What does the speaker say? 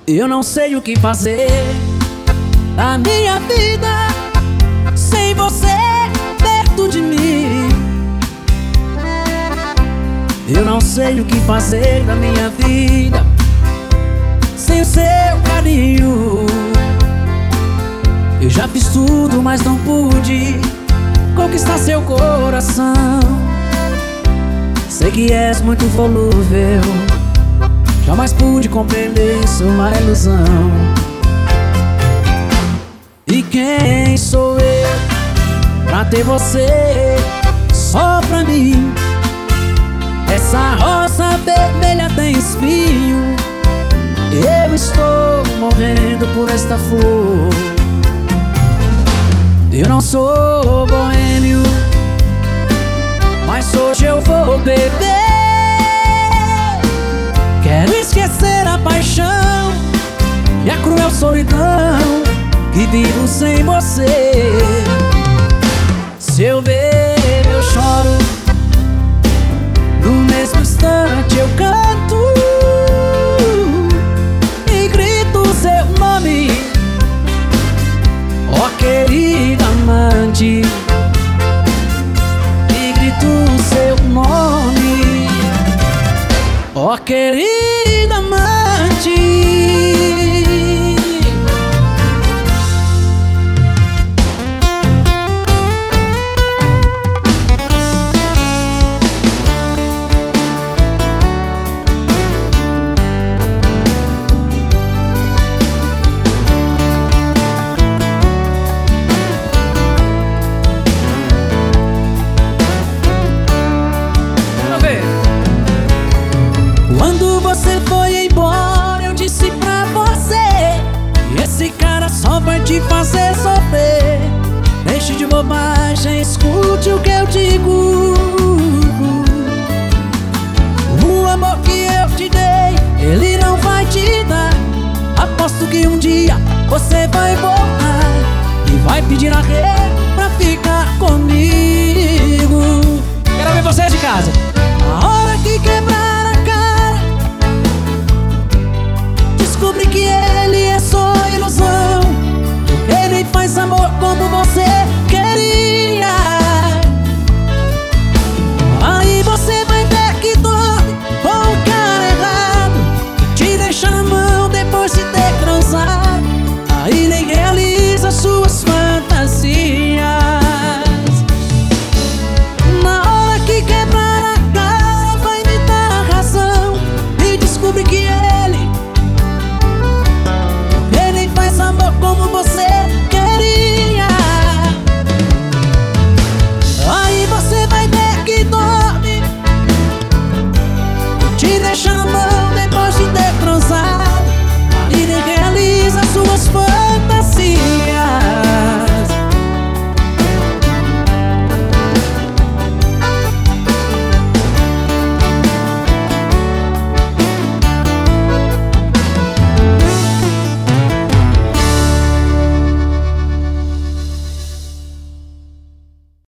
Eu não sei o que fazer da minha vida sem você perto de mim. Eu não sei o que fazer da minha vida sem o seu carinho. Eu já fiz tudo, mas não pude conquistar seu coração. Sei que és muito volúvel, jamais pude compreender sua ilusão. E quem sou eu pra ter você só pra mim? Essa rosa vermelha tem espinho, eu estou morrendo por esta flor. Eu não sou boêmio, mas hoje eu vou beber. Quero esquecer a paixão e a cruel solidão que vivo sem você. Se eu bebo eu choro, no mesmo instante eu canto e grito seu nome, ó querida amante, e grito seu nome, ó querida amante. Quando você foi embora, eu disse pra você: esse cara só vai te fazer sofrer. Deixe de bobagem, escute o que eu digo. O amor que eu te dei, ele não vai te dar. Aposto que um dia você vai voltar e vai pedir arrego pra ficar comigo. Quero ver vocês de casa. A hora que quebrar, descobri que